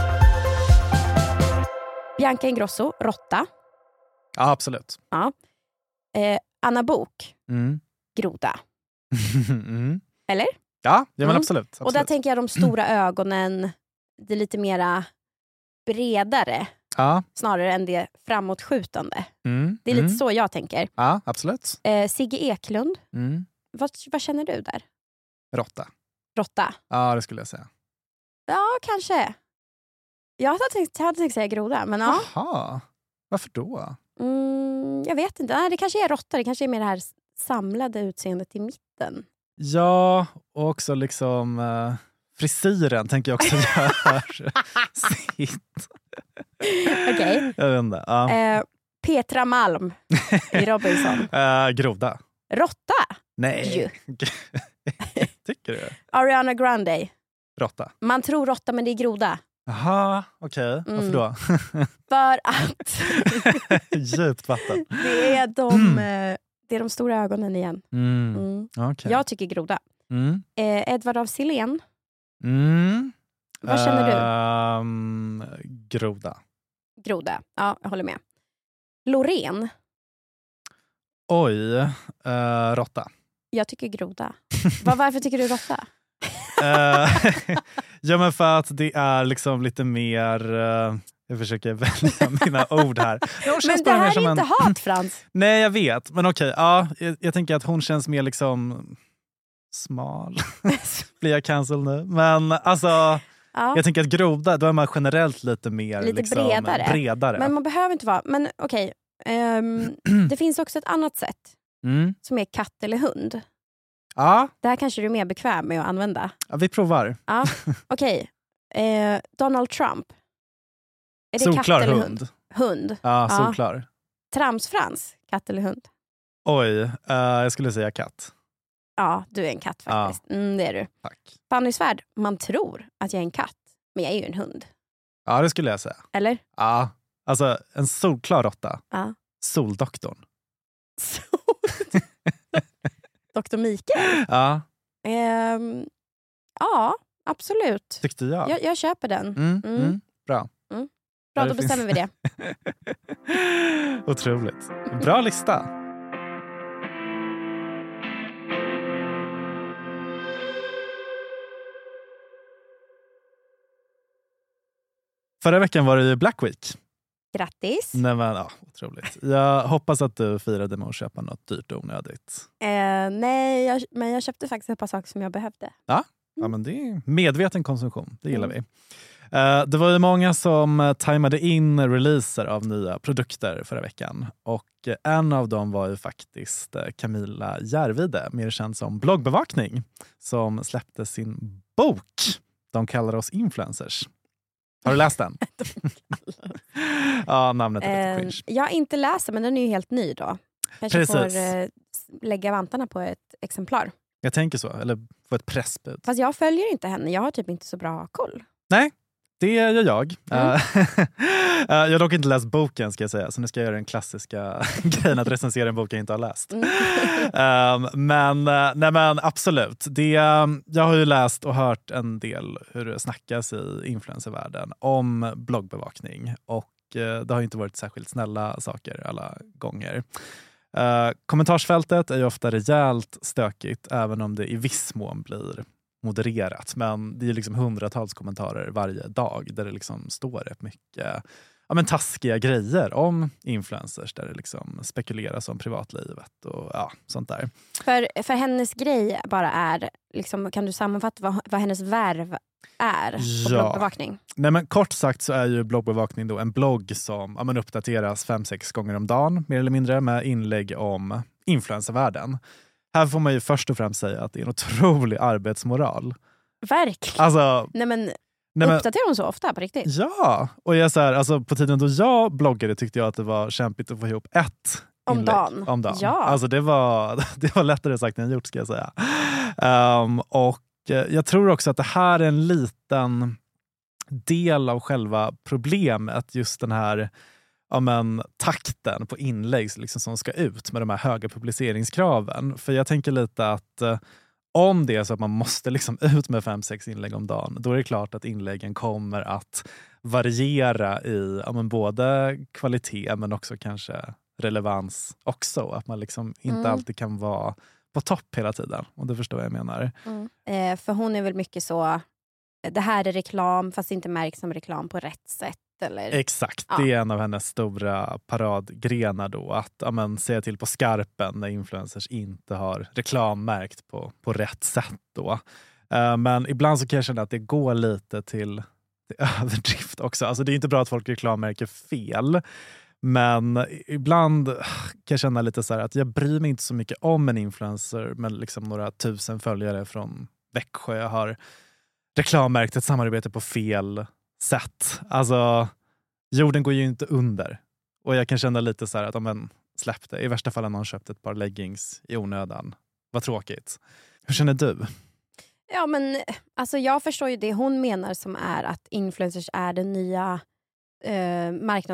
Bianca Ingrosso, råtta. Ja, absolut. Ja. Eh, Anna Bok, mm. groda. mm. Eller? Ja, ja men mm. absolut, absolut. Och där tänker jag de stora ögonen, det är lite mera bredare. Ja. Snarare än det framåtskjutande. Mm. Det är lite mm. så jag tänker. Ja, absolut. Eh, Sigge Eklund. Mm. Vad, vad känner du där? Råtta. Råtta? Ja, det skulle jag säga. Ja, kanske. Jag hade tänkt, jag hade tänkt säga groda, men ja. Jaha, varför då? Mm, jag vet inte. Nej, det kanske är råtta. Det kanske är mer det här samlade utseendet i mitten. Ja, och också liksom uh, frisyren tänker jag också göra sitt. Okej. Okay. Jag vet inte. Ja. Eh, Petra Malm i Robinson. uh, groda. Råtta? Nej. Tycker du? Ariana Grande. Råtta. Man tror råtta, men det är groda. Jaha, okej. Okay. Mm. Varför då? För att... Djupt vatten. Det är de... Mm. Det är de stora ögonen igen. Mm. Mm. Okay. Jag tycker groda. Mm. Eh, Edvard af Sillén. Mm. Vad känner du? Um, groda. Groda, ja, jag håller med. Loreen. Oj, uh, råtta. Jag tycker groda. Var, varför tycker du råtta? uh, ja, men för att det är liksom lite mer... Uh, Jag försöker välja mina ord här. Men det här är inte en... hat, Frans. Nej, jag vet. Men okej, ja, jag, jag tänker att hon känns mer liksom smal. Blir jag cancel nu? Men alltså... Ja. Jag tänker att groda, då är man generellt lite mer Lite liksom, bredare. bredare. Men man behöver inte vara... Men okej, ehm, det finns också ett annat sätt Mm. som är katt eller hund. Ja. Det här kanske du är mer bekväm med att använda. Ja, vi provar. Ja, okej. Eh, Donald Trump. Är det Solklar katt eller hund. hund? Hund. Ja, solklar. Tramsfrans, katt eller hund? Oj, uh, jag skulle säga katt. Ja, du är en katt faktiskt. Ja. Mm, det är du. Tack. Fanny Svärd, man tror att jag är en katt, men jag är ju en hund. Ja, det skulle jag säga. Eller? Ja, alltså en solklar råtta. Ja. Soldoktorn. doktor Mikael? Ja. Ehm, ja, absolut. Tyckte jag. Jag, jag köper den. Mm, mm. Mm, bra. Mm. Bra, ja, då bestämmer finns... vi det. Otroligt. Bra lista. Förra veckan var det ju Black Week. Grattis. Nej, men, ja, otroligt. Jag hoppas att du firade med att köpa något dyrt och onödigt. Eh, nej, jag, men jag köpte faktiskt ett par saker som jag behövde. Ja, ja men det är medveten konsumtion. Det gillar mm. vi. Uh, det var ju många som tajmade in releaser av nya produkter förra veckan. Och en av dem var ju faktiskt Camilla Järvide, mer känd som Bloggbevakning, som släppte sin bok. De kallar oss influencers. Har du läst den? Ja, namnet är lite cringe. Jag har inte läst den, men den är ju helt ny då. Kanske Precis. får eh, lägga vantarna på ett exemplar. Jag tänker så, eller få ett pressbud. Fast jag följer inte henne, jag har typ inte så bra koll. Nej, det gör jag. Mm. Jag har dock inte läst boken, ska jag säga. Så nu ska jag göra den klassiska grejen att recensera en bok jag inte har läst. Mm. um, men, nej men absolut. Det, jag har ju läst och hört en del hur det snackas i influencervärlden om bloggbevakning. Och det har inte varit särskilt snälla saker alla gånger. Uh, kommentarsfältet är ju ofta rejält stökigt, även om det i viss mån blir modererat. Men det är liksom hundratals kommentarer varje dag där det liksom står rätt mycket ja, men taskiga grejer om influencers, där det liksom spekuleras om privatlivet och ja, sånt där. För, för hennes grej bara är, liksom, kan du sammanfatta vad, vad hennes värv är på ja. bloggbevakning? Nej, men kort sagt så är ju bloggbevakning då en blogg som ja, men uppdateras fem, sex gånger om dagen, mer eller mindre, med inlägg om influencervärlden. Här får man ju först och främst säga att det är en otrolig arbetsmoral. Verkligen. Alltså, nej men, nej, men uppdaterar hon så ofta på riktigt? Ja, och jag så här, alltså, på tiden då jag bloggade tyckte jag att det var kämpigt att få ihop ett om inlägg dagen. om dagen. Ja. Alltså det var, det var lättare sagt än gjort, ska jag säga. Um, och jag tror också att det här är en liten del av själva problemet, just den här ja, men, takten på inlägg liksom, som ska ut med de här höga publiceringskraven. För jag tänker lite att eh, om det är så att man måste liksom ut med fem, sex inlägg om dagen, då är det klart att inläggen kommer att variera i ja, men, både kvalitet men också kanske relevans också. Att man liksom inte mm. alltid kan vara på topp hela tiden. Och det förstår jag menar. Mm. Eh, för hon är väl mycket så, det här är reklam fast inte märks som reklam på rätt sätt. Eller? Exakt, ja. Det är en av hennes stora paradgrenar då. Att ja, men, säga till på skarpen när influencers inte har reklammärkt på, på rätt sätt då. Uh, men ibland så kan jag känna att det går lite till, till överdrift också. Alltså det är inte bra att folk reklammärker fel. Men ibland kan jag känna lite så här att jag bryr mig inte så mycket om en influencer med liksom några tusen följare från Växjö. Jag har reklammärkt ett samarbete på fel sätt. Alltså, jorden går ju inte under. Och jag kan känna lite så här att om en släpp det. I värsta fall har någon köpt ett par leggings i onödan. Vad tråkigt. Hur känner du? Ja, men alltså jag förstår ju det hon menar som är att influencers är den nya eh,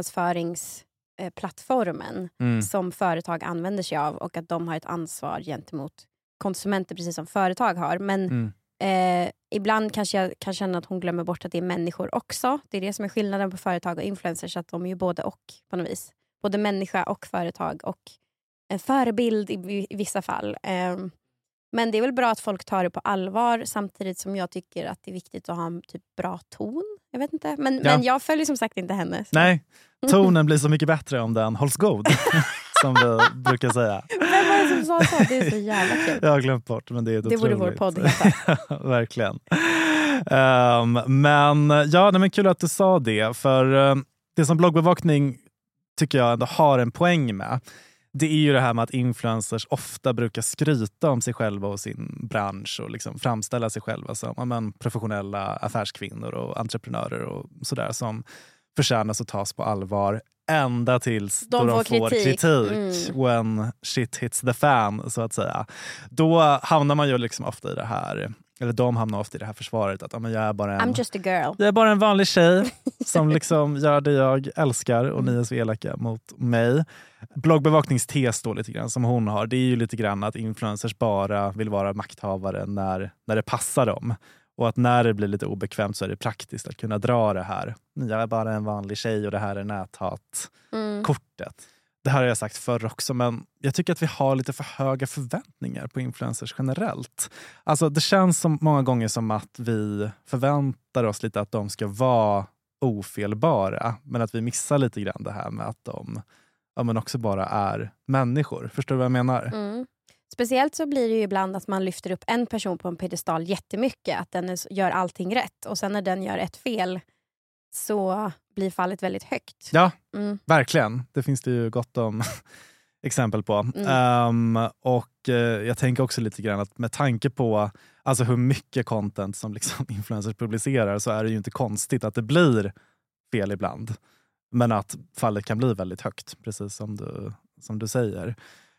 marknadsföringsplattformen eh, mm. som företag använder sig av och att de har ett ansvar gentemot konsumenter precis som företag har. Men mm. Eh, ibland kanske jag kan känna att hon glömmer bort att det är människor också. Det är det som är skillnaden på företag och influencers, att de är ju både och på något vis. Både människa och företag och en förebild i, i vissa fall. Eh, men det är väl bra att folk tar det på allvar samtidigt som jag tycker att det är viktigt att ha en typ bra ton. Jag vet inte, men, ja. men jag följer som sagt inte henne. Så. Nej, tonen blir så mycket bättre om den hålls god. Som vi brukar säga. Vem var det som sa så? Det är så jävla kul. Jag har glömt bort, men det är det borde vår podd heta. Verkligen. um, men ja, nej, men kul att du sa det. För um, det som bloggbevakning tycker jag ändå har en poäng med, det är ju det här med att influencers ofta brukar skryta om sig själva och sin bransch och liksom framställa sig själva som ja, men, professionella affärskvinnor och entreprenörer och sådär som förtjänas att tas på allvar ända tills de då får de får kritik, kritik. Mm. when shit hits the fan så att säga. Då hamnar man ju liksom ofta i det här, eller de hamnar ofta i det här försvaret att ja, men jag är bara en, I'm just a girl. Jag är bara en vanlig tjej som liksom gör det jag älskar och ni är så elaka mot mig. Bloggbevakningstes då lite grann som hon har, det är ju lite grann att influencers bara vill vara makthavare när, när det passar dem. Och att när det blir lite obekvämt så är det praktiskt att kunna dra det här. Jag är bara en vanlig tjej och det här är näthat-kortet. Mm. Det här har jag sagt förr också, men jag tycker att vi har lite för höga förväntningar på influencers generellt. Alltså det känns som många gånger som att vi förväntar oss lite att de ska vara ofelbara. Men att vi missar lite grann det här med att de ja, men också bara är människor. Förstår du vad jag menar? Mm. Speciellt så blir det ju ibland att man lyfter upp en person på en pedestal jättemycket. Att den gör allting rätt. Och sen när den gör ett fel så blir fallet väldigt högt. Ja, mm. verkligen. Det finns det ju gott om exempel på. Mm. Um, och uh, jag tänker också lite grann att med tanke på alltså hur mycket content som liksom influencers publicerar så är det ju inte konstigt att det blir fel ibland. Men att fallet kan bli väldigt högt, precis som du, som du säger.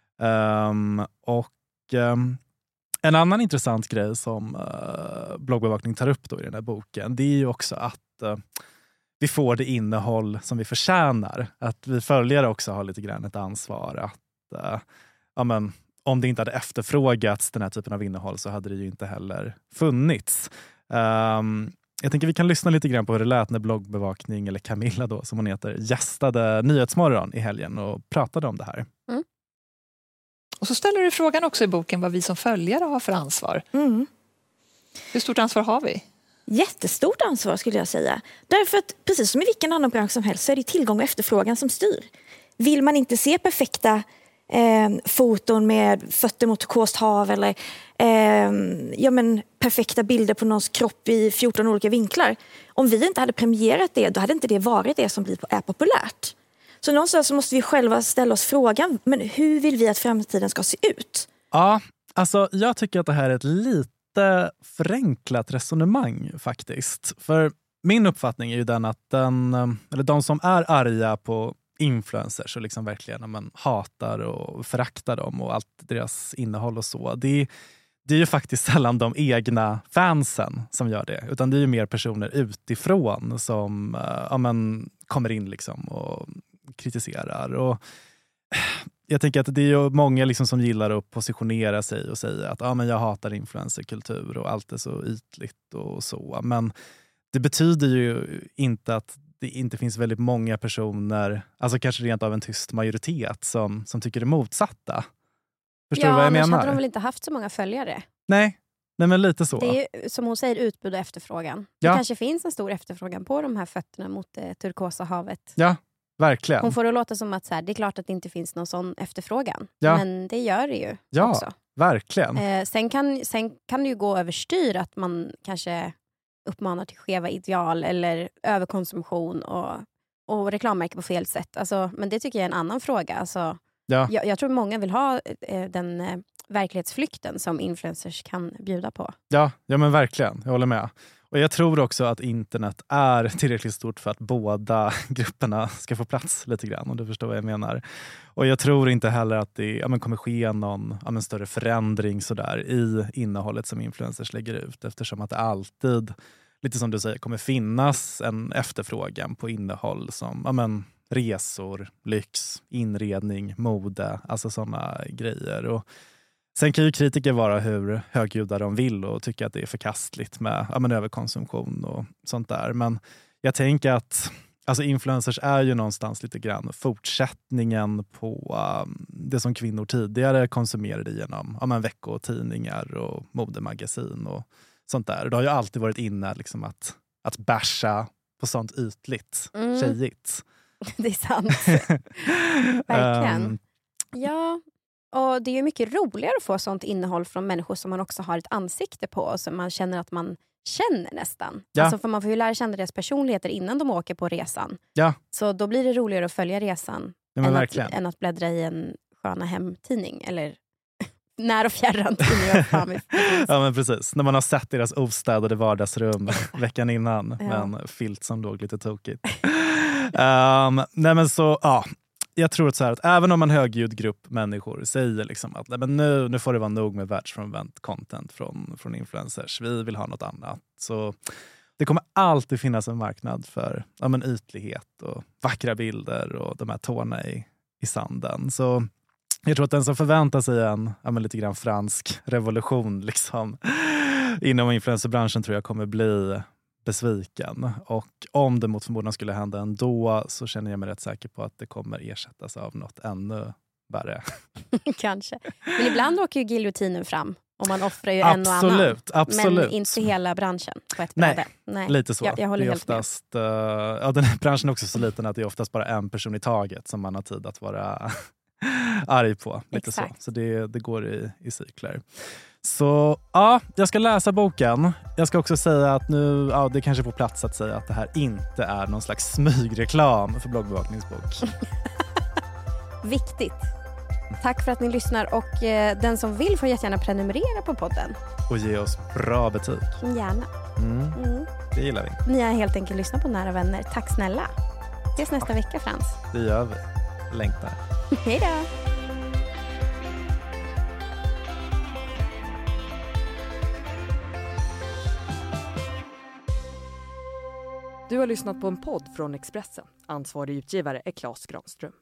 Um, och um, en annan intressant grej som uh, bloggbevakning tar upp då i den här boken, det är ju också att uh, vi får det innehåll som vi förtjänar. Att vi följare också har lite grann ett ansvar att uh, ja, men, om det inte hade efterfrågats den här typen av innehåll så hade det ju inte heller funnits. Um, jag tänker vi kan lyssna lite grann på hur det lät när bloggbevakning, eller Camilla då som hon heter, gästade Nyhetsmorgon i helgen och pratade om det här. Mm. Och så ställer du frågan också i boken vad vi som följare har för ansvar. Mm. Hur stort ansvar har vi? Jättestort ansvar skulle jag säga. Därför att precis som i vilken annan bransch som helst så är det tillgång och efterfrågan som styr. Vill man inte se perfekta eh, foton med fötter mot turkost hav eller eh, ja, men, perfekta bilder på någons kropp i fjorton olika vinklar. Om vi inte hade premierat det, då hade inte det varit det som blir, är populärt. Så någonstans så måste vi själva ställa oss frågan, men hur vill vi att framtiden ska se ut? Ja, alltså jag tycker att det här är ett lite förenklat resonemang faktiskt. För min uppfattning är ju den att den, eller de som är arga på influencers och liksom verkligen men, hatar och föraktar dem och allt deras innehåll och så, det, det är ju faktiskt sällan de egna fansen som gör det. Utan det är ju mer personer utifrån som ja, men, kommer in liksom och kritiserar. Och jag tänker att det är ju många liksom som gillar att positionera sig och säga att ah, men jag hatar influencerkultur och allt är så ytligt och så. Men det betyder ju inte att det inte finns väldigt många personer, alltså kanske rent av en tyst majoritet som, som tycker det motsatta. Förstår ja, du vad jag menar? Ja, hade de väl inte haft så många följare. Nej, nej men lite så. Det är ju, som hon säger, utbud och efterfrågan. Ja. Det kanske finns en stor efterfrågan på de här fötterna mot det turkosa havet. Ja, verkligen. Hon får det låta som att så här, det är klart att det inte finns någon sån efterfrågan. Ja. Men det gör det ju ja, också. Verkligen. Eh, sen, kan, sen kan det ju gå överstyr att man kanske uppmanar till skeva ideal eller överkonsumtion och, och reklammärken på fel sätt. Alltså, men det tycker jag är en annan fråga. Alltså, ja. jag, jag tror många vill ha eh, den eh, verklighetsflykten som influencers kan bjuda på. Ja, ja, men verkligen. Jag håller med. Och jag tror också att internet är tillräckligt stort för att båda grupperna ska få plats lite grann, om du förstår vad jag menar. Och jag tror inte heller att det ja, men kommer ske någon ja, men större förändring så där, i innehållet som influencers lägger ut, eftersom att det alltid, lite som du säger, kommer finnas en efterfrågan på innehåll som ja, men, resor, lyx, inredning, mode, alltså sådana grejer. Och sen kan ju kritiker vara hur högljudda de vill och tycka att det är förkastligt med ja, men överkonsumtion och sånt där. Men jag tänker att alltså influencers är ju någonstans lite grann fortsättningen på um, det som kvinnor tidigare konsumerade genom ja, men veckotidningar och modemagasin och sånt där. Det har ju alltid varit inne liksom att, att basha på sånt ytligt, mm. tjejigt. Det är sant. Verkligen. Um, ja. Och det är ju mycket roligare att få sånt innehåll från människor som man också har ett ansikte på och som man känner att man känner nästan. Ja. Alltså för man får ju lära känna deras personligheter innan de åker på resan. Ja. Så då blir det roligare att följa resan Ja, än, verkligen. att, än att bläddra i en sköna hemtidning. Eller när och fjärran tidning. Ja, men precis. När man har sett deras ostädade vardagsrum veckan innan Ja. med en filt som låg lite tokigt. um, nej men så, ja. Jag tror att, så här, att även om en högljudd grupp människor säger liksom att nej, men nu, nu får det vara nog med världsfrånvänt content från, från influencers. Vi vill ha något annat. Så det kommer alltid finnas en marknad för ja, men ytlighet och vackra bilder och de här tårna i, i sanden. Så jag tror att den som förväntar sig en ja, men lite grann fransk revolution liksom, inom influencerbranschen tror jag kommer bli besviken. Och om det mot förmodan skulle hända ändå så känner jag mig rätt säker på att det kommer ersättas av något ännu värre. Kanske. Men ibland åker ju giljotinen fram och man offrar ju absolut, en och annan. Absolut. Men inte hela branschen på ett Nej, bräde. Nej, lite så. Jag, jag håller det är helt oftast, med. Uh, ja, den här branschen är också så liten att det är oftast bara en person i taget som man har tid att vara arg på. Lite Exakt. så så det, det går i, i cykler. Så ja, jag ska läsa boken. Jag ska också säga att nu, ja, det är kanske på plats att säga att det här inte är någon slags smygreklam för bloggbevakningsbok. Viktigt. Tack för att ni lyssnar och eh, den som vill får jättegärna prenumerera på podden. Och ge oss bra betyg. Gärna. Mm. Mm. Det gillar vi. Ni har helt enkelt lyssnat på Nära vänner. Tack snälla. Ses nästa vecka, Frans. Det gör vi. Längtar. Hej då. Du har lyssnat på en podd från Expressen. Ansvarig utgivare är Claes Granström.